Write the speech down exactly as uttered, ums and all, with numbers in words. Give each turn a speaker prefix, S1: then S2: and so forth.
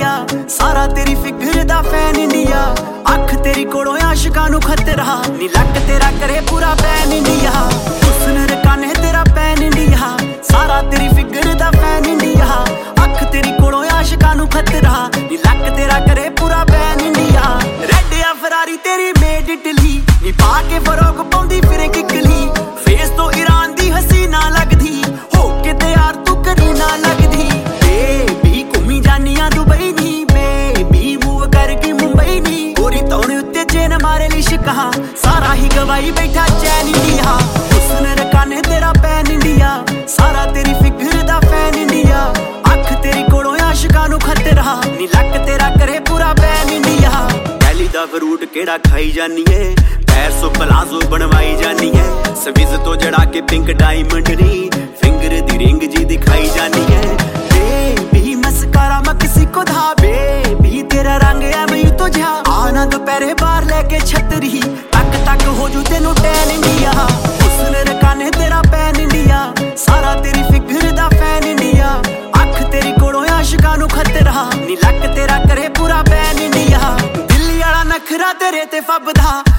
S1: India सारा तेरी figure दा फैन इंडिया अख तेरी कोलों आशिकां नू खतरा नी लक तेरा करे पूरा पैन इंडिया हुस्न रकाने तेरा पैन इंडिया सारा तेरी फिगर दा फैन इंडिया अख तेरी कोलों आशिकां नू खतरा नी लक तेरा करे पूरा पैन इंडिया रेड या फरारी तेरी मेड इटली नी पाके फरोग पाउंदी फिरे किकली फेस तो ईरान दी हसीना लगदी हो के ते यार तू करीना लगदी बेबी घूमी जानिया दुबई नी बेबी मूव करके मुंबई नी गोरी तौने उत्ते चेन मारे लिशका सारा ही गवाई बैठा चैन इंडिया हुस्न रकाने तेरा पैन इंडिया सारा तेरी फिगर दा फैन इंडिया अख तेरी कोलों आशिकां नू खतरा नी लक तेरा करे पूरा पैन इंडिया दिल्ली दा फ्रूट केड़ा खाई जानी है पैर सो पलाजो बनवाई जानी है स्विज तो जड़ा के पिंक डायमंड नी फिंगर दी रिंग जी दिखाई जानी है बेबी मस्कारा मैं किसी को धा बेबी तेरा रंग है मैं तो जा आना दोपहरे बाहर लेके छतरी तक तक हो जू तेनू टैन इंडिया हुस्न रकाने तेरा पैन इंडिया सारा तेरी फिगर दा फैन इंडिया अख तेरी कोलों आशिकां नू खतरा नी लक तेरा करे पूरा पैन इंडिया दिल्ली वाला नखरा तेरे ते फबदा